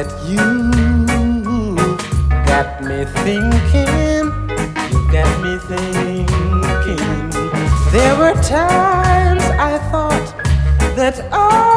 that you got me thinking, you got me thinking. There were times I thought that